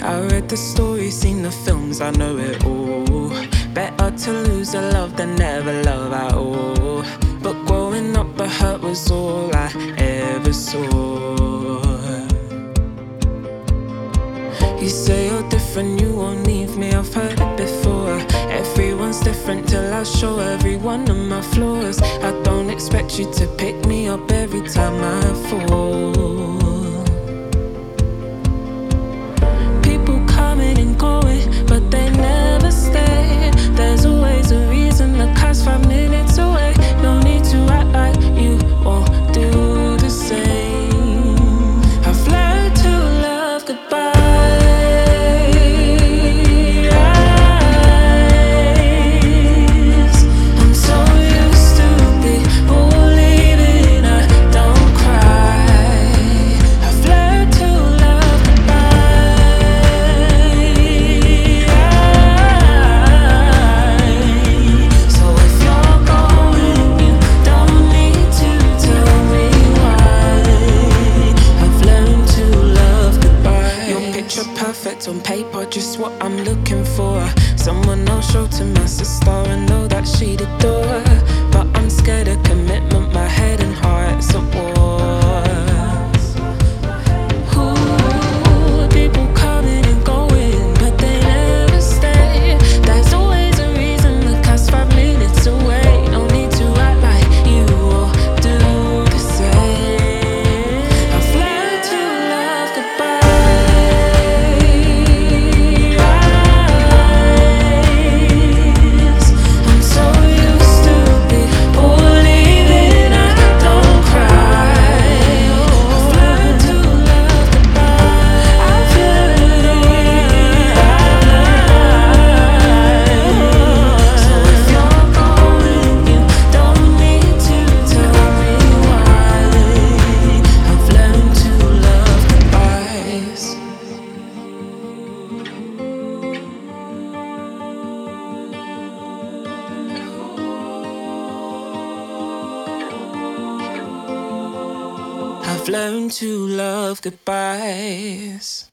I read the stories, seen the films, I know it all. Better to lose a love than never love at all. But growing up, the hurt was all I ever saw. You say you're different, you won't leave me, I've heard it before. Everyone's different till I show every one of my flaws. I don't expect you to pick me up every time I fall. People coming and going, but they never stay. There's always a reason, the car's 5 minutes away. No need to act like you won't do the same. I've learned to love goodbye. Perfect on paper, just what I'm looking for. Someone I'll show to my sister and know that she'd adore. But I'm scared of commitment, my head and heart's at war. Ooh, people coming and going, but they never stay. There's always a reason, the car's 5 minutes away. No need to act like you will do the same. I've learned to love goodbye. I've learned to love goodbyes.